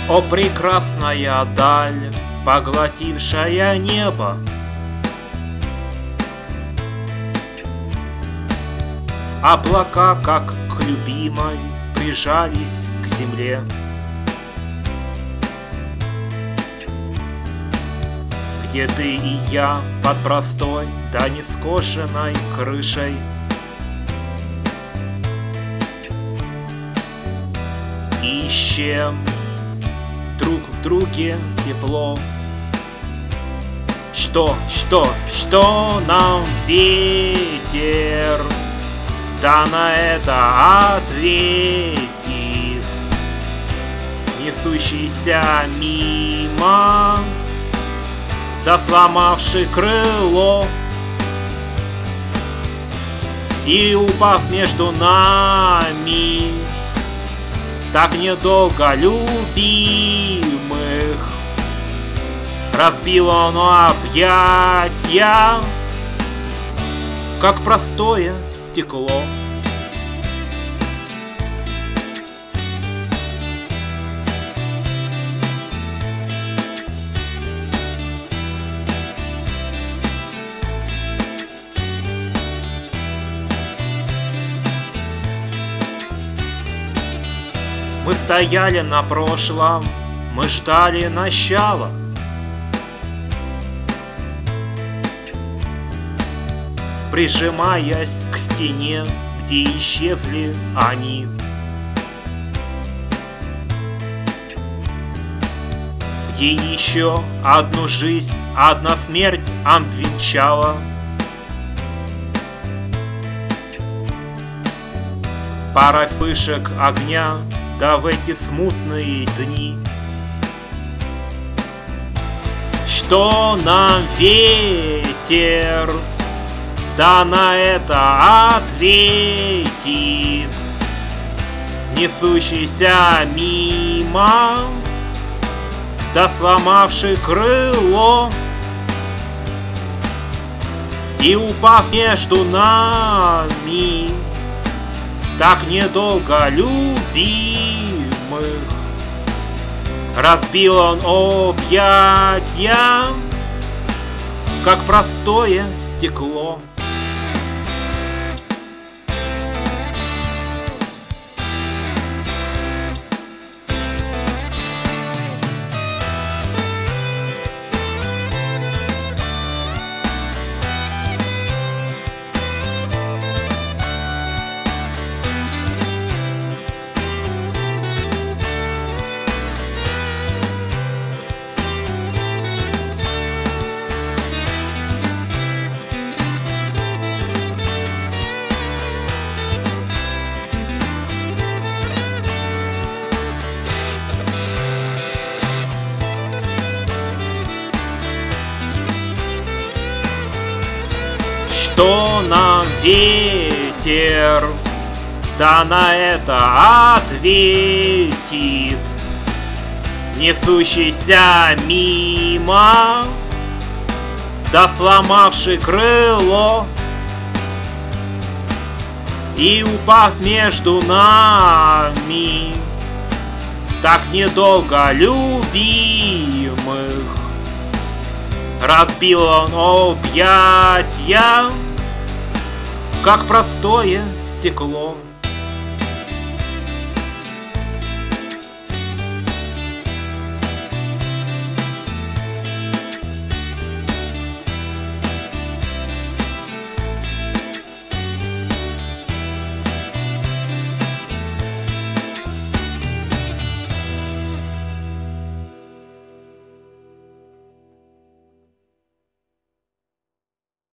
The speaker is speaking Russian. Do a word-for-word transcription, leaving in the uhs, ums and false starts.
О, прекрасная даль, поглотившая небо! Облака, как к любимой, прижались к земле. Где ты и я под простой да нескошенной крышей. Ищем друг в друге тепло. Что, что, что нам ветер да на это ответит, несущийся мимо, да сломавший крыло и упав между нами, так недолго любимых, разбил он объятья, как простое стекло. Мы стояли на прошлом, мы ждали начала. Прижимаясь к стене, где исчезли они. Где еще одну жизнь, одна смерть обвенчала. Пара вспышек огня, да в эти смутные дни. Что нам ветер да на это ответит, несущийся мимо, да сломавший крыло и упав между нами, так недолго любимых, разбил он объятья, как простое стекло. Что нам ветер да на это ответит, несущийся мимо, да сломавший крыло и упав между нами, так недолго любимых, разбил он объятья, как простое стекло.